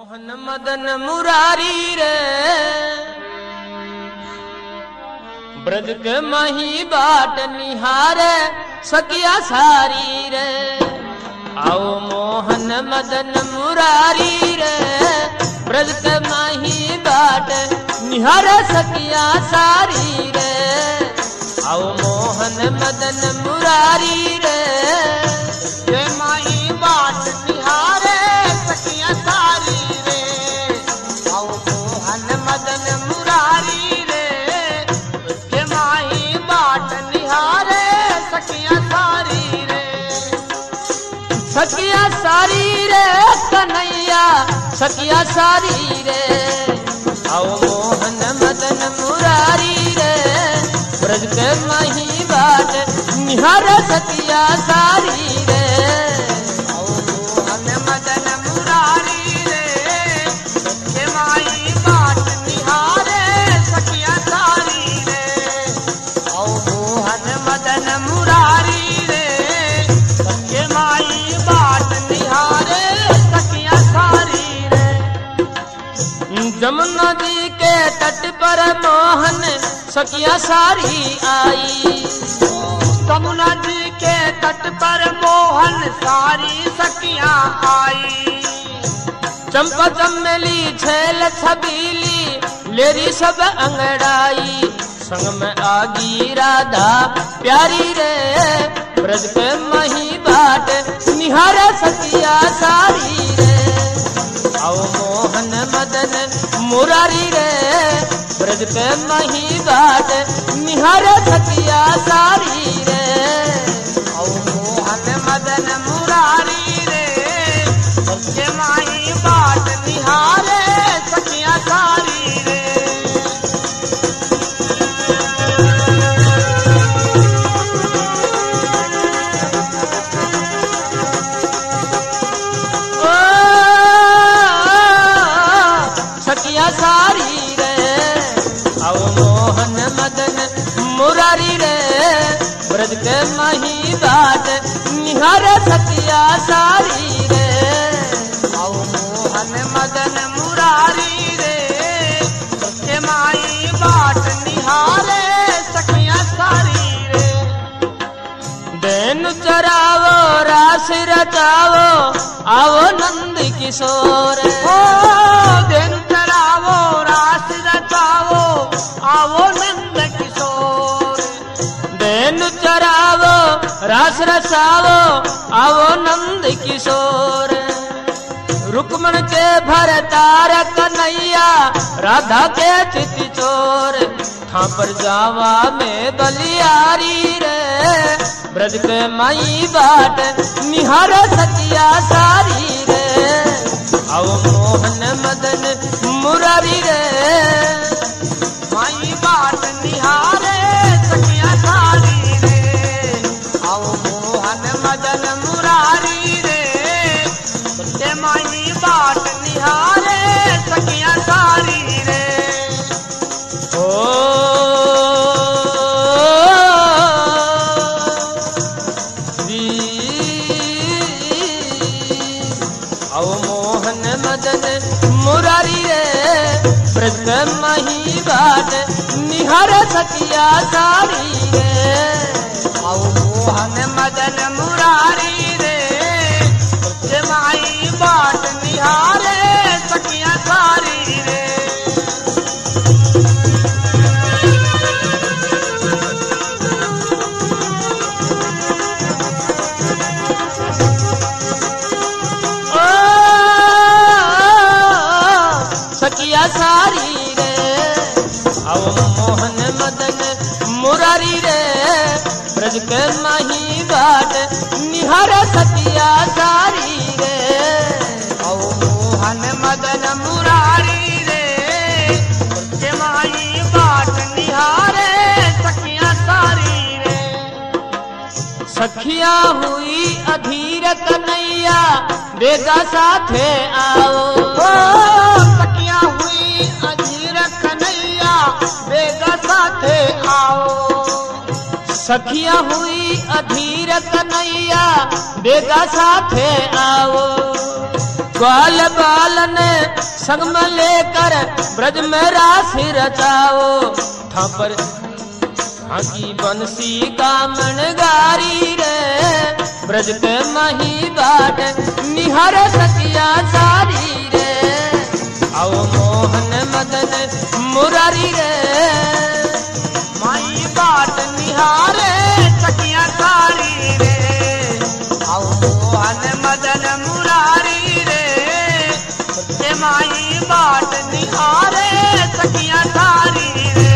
मोहन मदन मुरारी रे ब्रज के मही बाट निहारे सकिया सारी रे। आओ मोहन मदन मुरारी रे ब्रज के मही बाट निहारे सकिया सारी रे। आओ मोहन मदन मुरारी रे ये माही बाट निहारे सखिया सारी रे। आओ मोहन मदन मुरारी रे ये माही बाट निहारे सखिया सारी रे। सकिया सारी रे कन्हैया सकिया सारी रे। आओ मोहन मदन मुरारी रे ब्रज के मही बाट निहार सकिया सारी रे। आओ मोहन मदन मुरारी रे ये माही बाट निहारे सखिया सारी रे। आओ मोहन मदन मुरारी रे ये माही बाट निहारे सखिया सारी रे। जमुना जी के तट पर मोहन सकिया सारी आई। यमुना जी के तट पर मोहन सारी सखियां आई। चंपा चमेली छैल छबीली लेरी सब अंगड़ाई। संग में आगी राधा प्यारी रे ब्रज के मही बाट निहार सकिया सारी रे। आओ मोहन मदन मुरारी रे ब्रज के मही बाट निहार सकिया सारी रे। आओ मोहन मदन मुरारी रे ये माही बाट निहारे सखियां सारी रे। ओ सकिया सारी रे। आओ मोहन मदन मुरारी रे ब्रज के मही बाट निहार सकिया सारी रे। आओ मोहन मदन मुरारी रे ये माही बाट निहारे सखियां सारी रे। देन चरावो रास रचावो आओ नंद किशोर। ओ दिन चरावो रास रचावो आवो नंद किशोर। देन चरावो रास रचावो आओ नंद किशोर। रुक्मण के भरतार कन्हैया राधा के चित चोर। थां पर जावा में बलियारी रे ब्रज के मई बाट निहार सकिया सारी रे। आओ मोहन मदन मुरारी रे माई बाट निहारे सखिया सारी रे। आओ मोहन मदन मुरारी रे ये माई बाट निहारे सखिया सारी रे। ओ आओ मोहन मदन मुरारी रे ब्रज के मही बाट निहार सकिया सारी रे। आओ मोहन मदन मुरारी रे ये माई बाट निहारे सखिया सारी रे। ओ सकिया सारी रे। आओ मोहन मदन मुरारी रे ब्रज के मही बाट निहार सकिया सारी रे। आओ मोहन मदन मुरारी रे ये माही बाट निहारे सखियां सारी रे। सखिया हुई अधीर कन्हैया बेगा साथे आओ। ओ सखियां हुई अधीर कन्हैया बेगा साथे आओ। सखिया हुई अधीर कन्हैया बेगा साथे आओ। ग्वाल बालन संग में लेकर ब्रज में राशि रचाओ ठापर हाकी बंसी कामन गारी रे ब्रज के मही बाट निहर सकिया सारी रे आओ मोहन मदन मुरारी रे माई बाट निहारे सखिया सारी रे आओ मोहन मदन मुरारी रे ए माई बाट निहारे सखिया सारी रे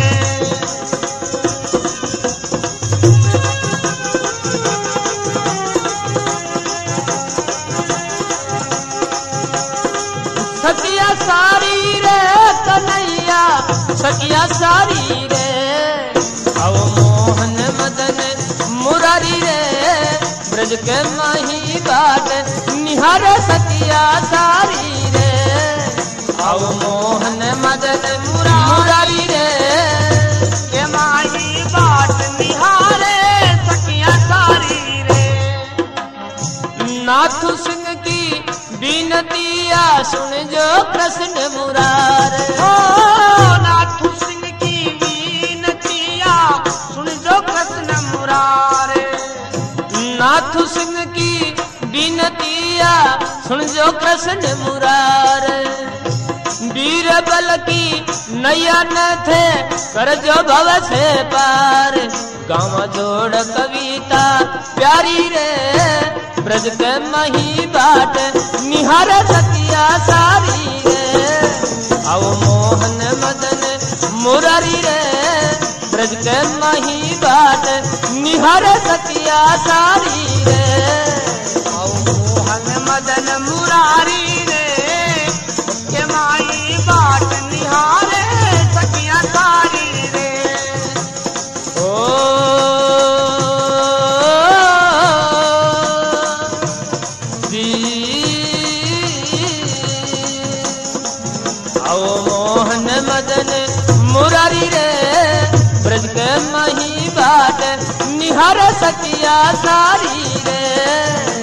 सकिया सारी रे कन्हैया सकिया सारी रे आओ मोहन मदन मुरारी रे ब्रज के माही बाट निहार सकिया सारी रे आओ मोहन मदन मुरारी रे ए माई बाट निहारे सखिया सारी रे नाथ सिंह की बीनतिया सुन जो कृष्ण मुरारे ओ नाथ सिंह की बीनतिया सुन जो कृष्ण मुरारे नाथ सिंह की बीनतिया सुन जो कृष्ण मुरारे वीर बल की नैया न थे कर जो भव से पार गाँव जोड़ कविता प्यारी रे ब्रज के मही बाट निहार सकिया सारी रे आओ मोहन मदन मुरारी रे ब्रज के मही बाट निहार सकिया सारी रे आओ मोहन मदन मुरारी रे के माई बाट निहारे सखिया सारी रे आओ मोहन मदन मुरारी रे ब्रज के मही बाट निहार सकिया सारी रे